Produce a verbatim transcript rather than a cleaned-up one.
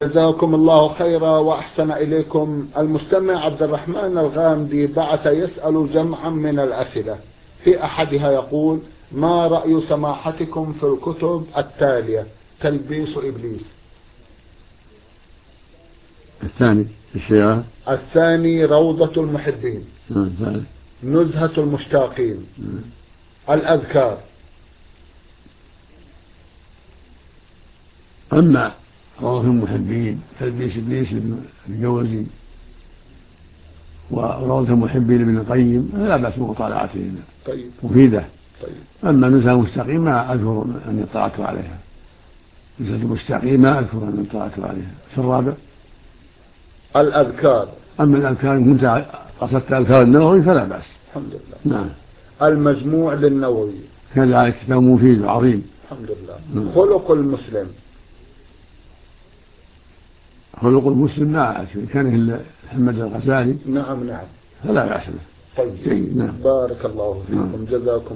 جزاكم الله خيرا وأحسن إليكم. المستمع عبد الرحمن الغامدي بعث يسأل جمعا من الأسئلة، في أحدها يقول: ما رأي سماحتكم في الكتب التالية: تلبيس إبليس. الثاني الشيعة. الثاني روضة المحبين. الثالث نزهة المشتاقين. الأذكار. أما روضة المحبين تلبيس إبليس الجوزي وروضة المحبين ابن القيم لا بأس بمطالعتهما، طيب. مفيدة. طيب. أما نزهة المستقيم ما أذكر أني اطلعت عليها. نزهة المستقيم ما أذكر أني اطلعت عليها. في الرابع الأذكار. أما الأذكار إن كنت قصدت أذكار النووي فلا بأس. الحمد لله. نعم. المجموع للنووي كذلك كتاب مفيد وعظيم. الحمد لله. نعم. خلق المسلم. خلق المسلم لا كان إلا محمد الغزالي. نعم نعم فلا بأس به. طيب. نعم. بارك الله فيكم. جزاكم